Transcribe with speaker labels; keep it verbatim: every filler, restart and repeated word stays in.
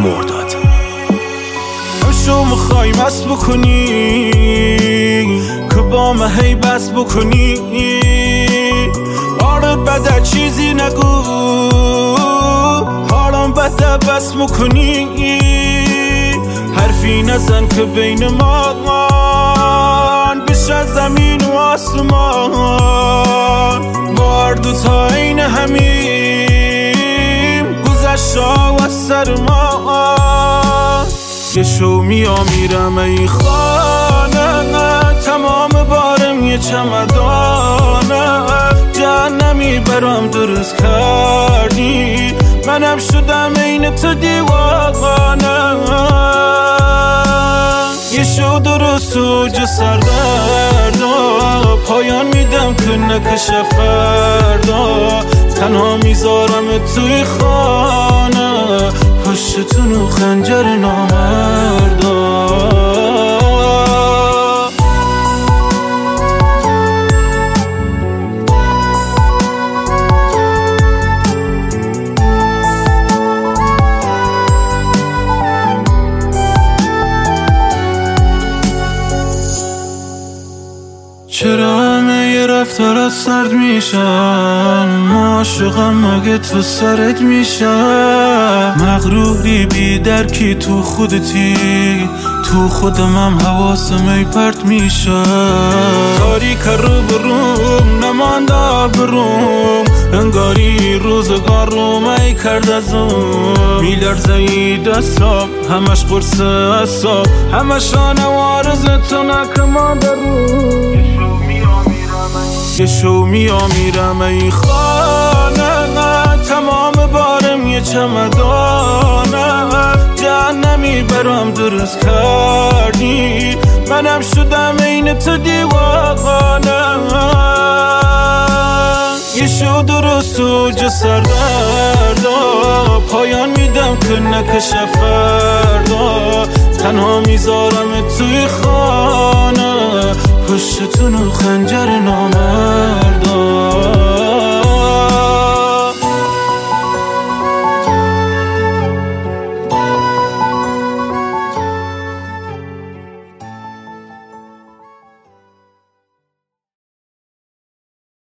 Speaker 1: مرداد.
Speaker 2: شو میخوای مست بکنی که با من هی بس بکنی، آره بده چیزی نگو، حالم بده بس میکنی، حرفی نزن که بین ما بشه زمین و آسمان، بار دوتا این همیم گذشتا و سر ما. یه شو میام میرم ای خانه، تمام بارم یه چمدانه، جهنمی برام درست کردی، منم شدم این تو دیوانه. یه شو درست و جو سردردا، پایان میدم که نکشه فردا، تنها میذارم توی خانه، پشتتون و خنجر نامردا. چرا همه یه رفتار از سرد میشن، عاشقم مگه تو سرت میشن، مغروری بی درکی تو خودتی، تو خودمم حواسم ای پرت میشن، تاریک رو بروم نمانده بروم، انگاری روزگار رو می کرد از اون، میلرزه ای دستام همش قرص اصاب، همش آنوارز تو نکمان درون. یه شو میام میرم ای خانه، تمام بارم یه چمدانه، جهنمی برام درست کردی، منم شدم این تو دیوانه. یه شو درست و جو سردردا، پایان میدم که نکشه فردا، تنها میذارم توی خانه، پشتتون و خنجر نامردا.